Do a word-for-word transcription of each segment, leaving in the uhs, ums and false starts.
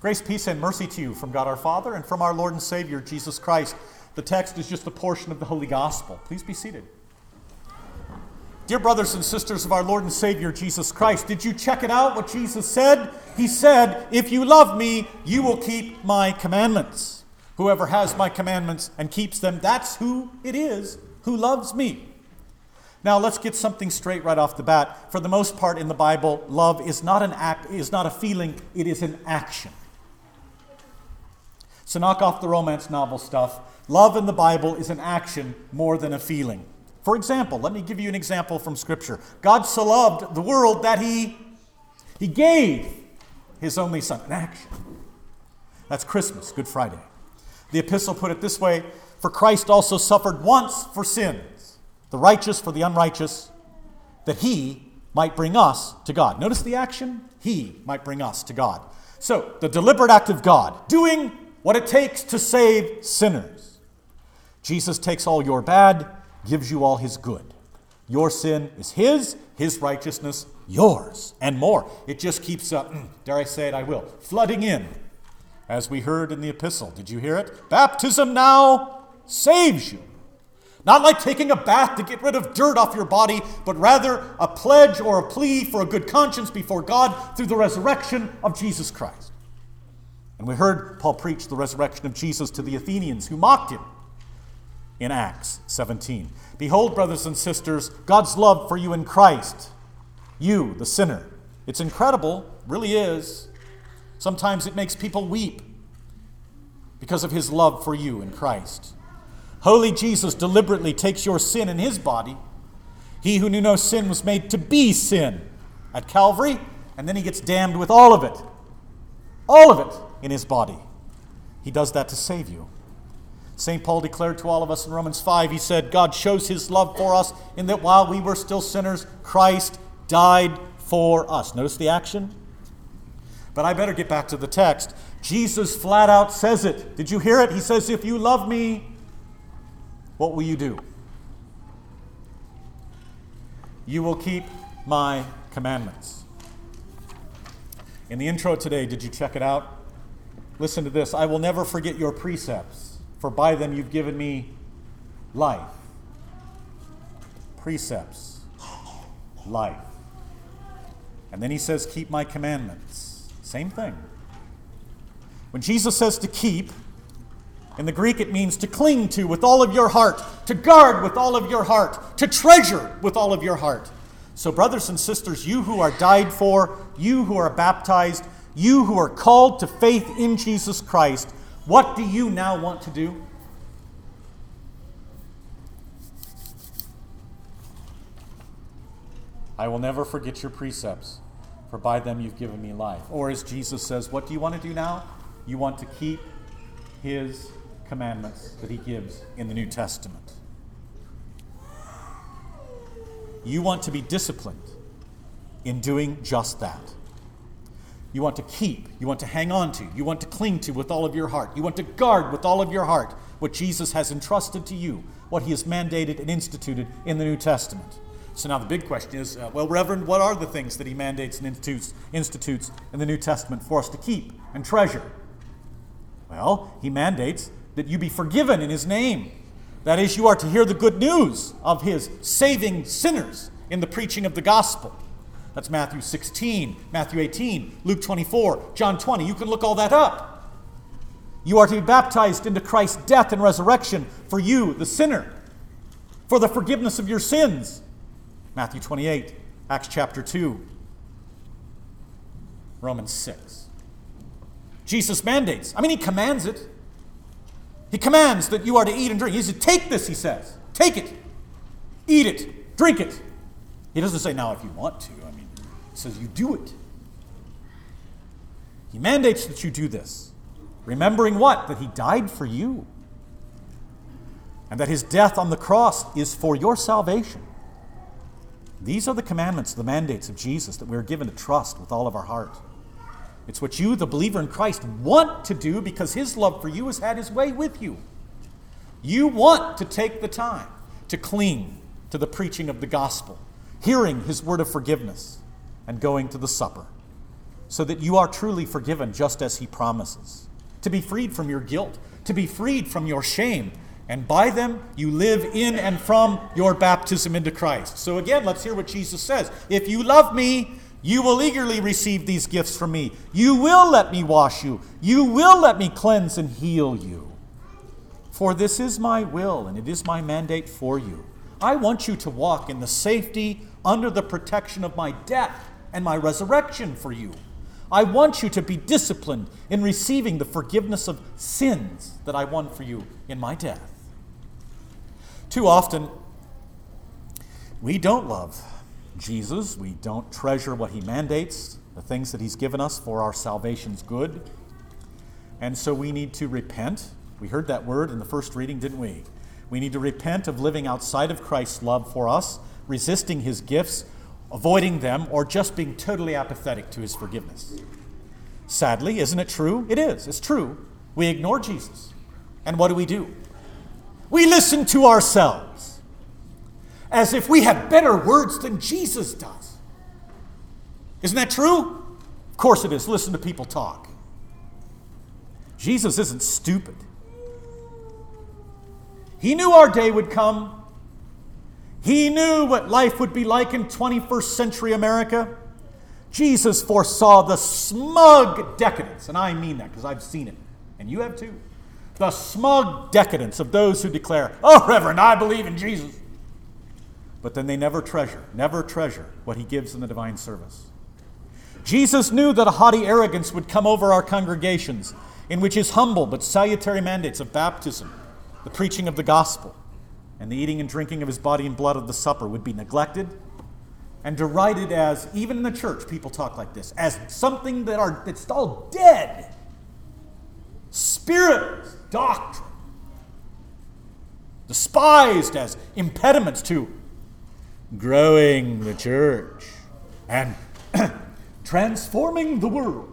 Grace, peace, and mercy to you from God our Father and from our Lord and Savior, Jesus Christ. The text is just a portion of the Holy Gospel. Please be seated. Dear brothers and sisters of our Lord and Savior, Jesus Christ, did you check it out, what Jesus said? He said, if you love me, you will keep my commandments. Whoever has my commandments and keeps them, that's who it is who loves me. Now let's get something straight right off the bat. For the most part in the Bible, love is not an act, is not a feeling, it is an action. So knock off the romance novel stuff. Love in the Bible is an action more than a feeling. For example, let me give you an example from Scripture. God so loved the world that he, he gave his only Son. An action. That's Christmas, Good Friday. The epistle put it this way, for Christ also suffered once for sins, the righteous for the unrighteous, that he might bring us to God. Notice the action? He might bring us to God. So, the deliberate act of God, doing what it takes to save sinners. Jesus takes all your bad, gives you all his good. Your sin is his, his righteousness yours, and more. It just keeps, uh, dare I say it, I will, flooding in. As we heard in the epistle. Did you hear it? Baptism now saves you. Not like taking a bath to get rid of dirt off your body, but rather a pledge or a plea for a good conscience before God through the resurrection of Jesus Christ. And we heard Paul preach the resurrection of Jesus to the Athenians who mocked him in Acts seventeen. Behold, brothers and sisters, God's love for you in Christ. You, the sinner. It's incredible, really is. Sometimes it makes people weep because of his love for you in Christ. Holy Jesus deliberately takes your sin in his body. He who knew no sin was made to be sin at Calvary, and then he gets damned with all of it. All of it in his body. He does that to save you. Saint Paul declared to all of us in Romans five, he said, God shows his love for us in that while we were still sinners, Christ died for us. Notice the action? But I better get back to the text. Jesus flat out says it. Did you hear it? He says, if you love me, what will you do? You will keep my commandments. In the intro today, did you check it out? Listen to this. I will never forget your precepts, for by them you've given me life. Precepts. Life. And then he says, keep my commandments. Same thing. When Jesus says to keep, in the Greek it means to cling to with all of your heart, to guard with all of your heart, to treasure with all of your heart. So brothers and sisters, you who are died for, you who are baptized, you who are called to faith in Jesus Christ, what do you now want to do? I will never forget your precepts, for by them you've given me life. Or as Jesus says, what do you want to do now? You want to keep his commandments that he gives in the New Testament. You want to be disciplined in doing just that. You want to keep, you want to hang on to, you want to cling to with all of your heart. You want to guard with all of your heart what Jesus has entrusted to you, what he has mandated and instituted in the New Testament. So now the big question is, uh, well, Reverend, what are the things that he mandates and institutes, institutes in the New Testament for us to keep and treasure? Well, he mandates that you be forgiven in his name. That is, you are to hear the good news of his saving sinners in the preaching of the gospel. That's Matthew sixteen, Matthew eighteen, Luke twenty-four, John twenty. You can look all that up. You are to be baptized into Christ's death and resurrection for you, the sinner, for the forgiveness of your sins. Matthew twenty-eight, Acts chapter two, Romans six. Jesus mandates. I mean, he commands it. He commands that you are to eat and drink. He says, take this, he says. Take it. Eat it. Drink it. He doesn't say, now, if you want to. I mean, he says, you do it. He mandates that you do this. Remembering what? That he died for you. And that his death on the cross is for your salvation. These are the commandments, the mandates of Jesus that we're given to trust with all of our heart. It's what you, the believer in Christ, want to do because his love for you has had his way with you. You want to take the time to cling to the preaching of the gospel, hearing his word of forgiveness, and going to the supper. so that you are truly forgiven just as he promises. To be freed from your guilt, to be freed from your shame, and by them you live in and from your baptism into Christ. So again, let's hear what Jesus says. If you love me, you will eagerly receive these gifts from me. You will let me wash you. You will let me cleanse and heal you. For this is my will, and it is my mandate for you. I want you to walk in the safety under the protection of my death and my resurrection for you. I want you to be disciplined in receiving the forgiveness of sins that I won for you in my death. Too often, we don't love Jesus. We don't treasure what he mandates, the things that he's given us for our salvation's good. And so we need to repent. We heard that word in the first reading, didn't we? We need to repent of living outside of Christ's love for us, resisting his gifts, avoiding them, or just being totally apathetic to his forgiveness. Sadly, isn't it true? It is. It's true. We ignore Jesus. And what do we do? We listen to ourselves as if we have better words than Jesus does. Isn't that true? Of course it is. Listen to people talk. Jesus isn't stupid. He knew our day would come. He knew what life would be like in twenty-first century America. Jesus foresaw the smug decadence, and I mean that because I've seen it, and you have too. The smug decadence of those who declare, "Oh, Reverend, I believe in Jesus." But then they never treasure, never treasure what he gives in the divine service. Jesus knew that a haughty arrogance would come over our congregations, in which his humble but salutary mandates of baptism, the preaching of the gospel, and the eating and drinking of his body and blood of the supper would be neglected and derided as, even in the church, people talk like this, as something that are that's all dead, spiritless doctrine, despised as impediments to growing the church and transforming the world.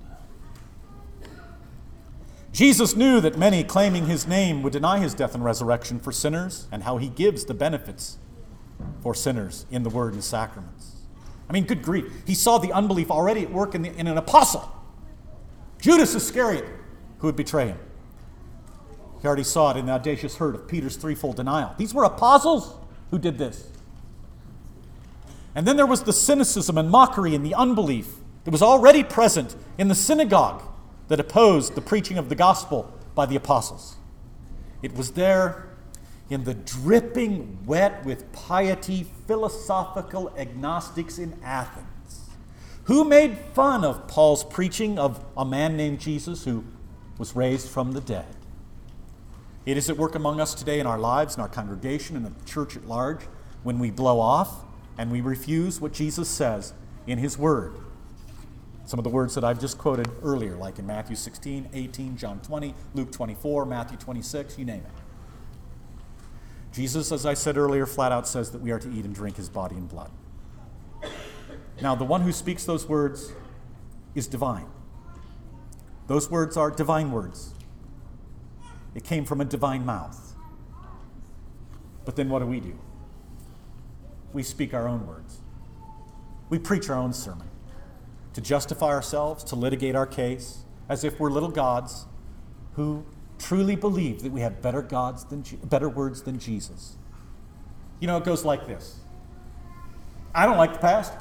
Jesus knew that many claiming his name would deny his death and resurrection for sinners, and how he gives the benefits for sinners in the word and sacraments. I mean, good grief. He saw the unbelief already at work in, the, in an apostle, Judas Iscariot, who would betray him. He already saw it in the audacious hurt of Peter's threefold denial. These were apostles who did this. And then there was the cynicism and mockery and the unbelief that was already present in the synagogue that opposed the preaching of the gospel by the apostles. It was there in the dripping wet with piety philosophical agnostics in Athens, who made fun of Paul's preaching of a man named Jesus who was raised from the dead. It is at work among us today in our lives, in our congregation, in the church at large, when we blow off and we refuse what Jesus says in his word. Some of the words that I've just quoted earlier, like in Matthew sixteen, eighteen, John twenty, Luke twenty-four, Matthew twenty-six, you name it. Jesus, as I said earlier, flat out says that we are to eat and drink his body and blood. Now, the one who speaks those words is divine. Those words are divine words. It came from a divine mouth. But then what do we do? We speak our own words. We preach our own sermon to justify ourselves, to litigate our case, as if we're little gods who truly believe that we have better gods than better words than Jesus. You know, it goes like this. I don't like the pastor.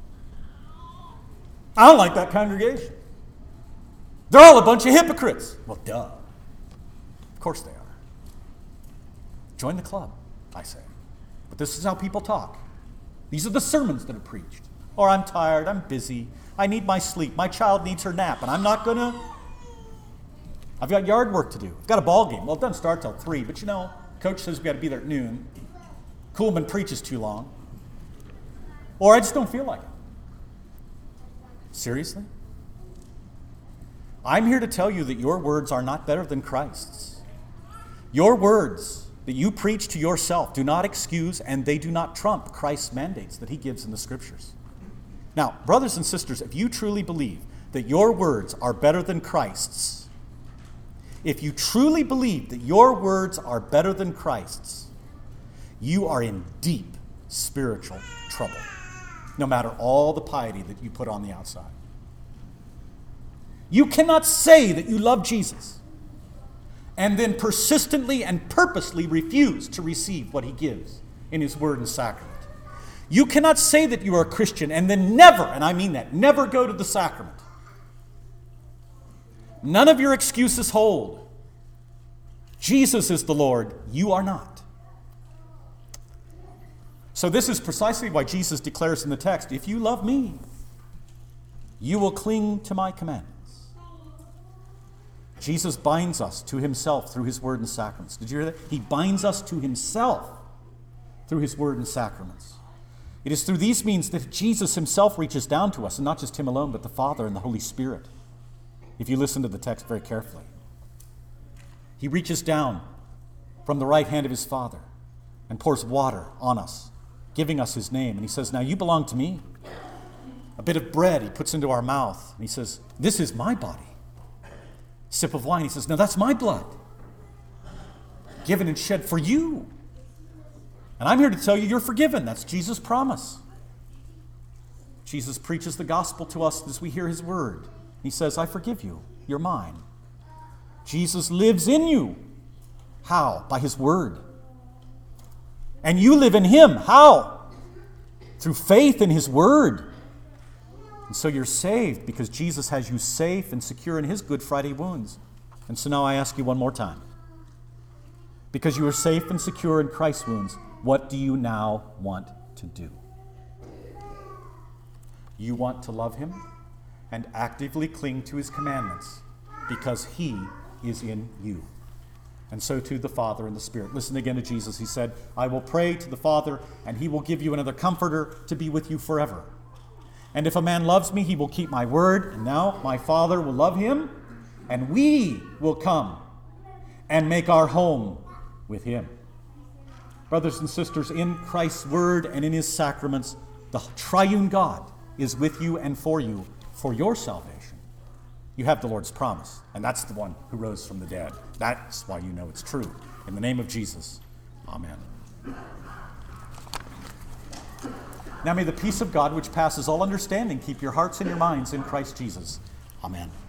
I don't like that congregation. They're all a bunch of hypocrites. Well, duh. Of course they are. Join the club, I say. But this is how people talk. These are the sermons that are preached. Or I'm tired, I'm busy, I need my sleep, my child needs her nap, and I'm not going to... I've got yard work to do. I've got a ball game. Well, it doesn't start till three, but you know, coach says we've got to be there at noon. Kuhlman preaches too long. Or I just don't feel like it. Seriously? I'm here to tell you that your words are not better than Christ's. Your words that you preach to yourself do not excuse and they do not trump Christ's mandates that he gives in the Scriptures. Now, brothers and sisters, if you truly believe that your words are better than Christ's, if you truly believe that your words are better than Christ's, you are in deep spiritual trouble, no matter all the piety that you put on the outside. You cannot say that you love Jesus and then persistently and purposely refuse to receive what he gives in his word and sacrament. You cannot say that you are a Christian and then never, and I mean that, never go to the sacrament. None of your excuses hold. Jesus is the Lord, you are not. So this is precisely why Jesus declares in the text, if you love me, you will cling to my commandments. Jesus binds us to himself through his word and sacraments. Did you hear that? He binds us to himself through his word and sacraments. It is through these means that Jesus himself reaches down to us, and not just him alone, but the Father and the Holy Spirit. If you listen to the text very carefully. He reaches down from the right hand of his Father and pours water on us, giving us his name. And he says, now you belong to me. A bit of bread he puts into our mouth. And he says, this is my body. Sip of wine. He says, now that's my blood. Given and shed for you. And I'm here to tell you you're forgiven. That's Jesus' promise. Jesus preaches the gospel to us as we hear his word. He says, I forgive you. You're mine. Jesus lives in you. How? By his word. And you live in him. How? Through faith in his word. And so you're saved because Jesus has you safe and secure in his Good Friday wounds. And so now I ask you one more time. Because you are safe and secure in Christ's wounds, what do you now want to do? You want to love him and actively cling to his commandments because he is in you. And so too the Father and the Spirit. Listen again to Jesus. He said, I will pray to the Father, and he will give you another comforter to be with you forever. And if a man loves me, he will keep my word. And now my Father will love him, and we will come and make our home with him. Brothers and sisters, in Christ's word and in his sacraments, the triune God is with you and for you for your salvation. You have the Lord's promise, and that's the one who rose from the dead. That's why you know it's true. In the name of Jesus, amen. Now may the peace of God, which passes all understanding, keep your hearts and your minds in Christ Jesus. Amen.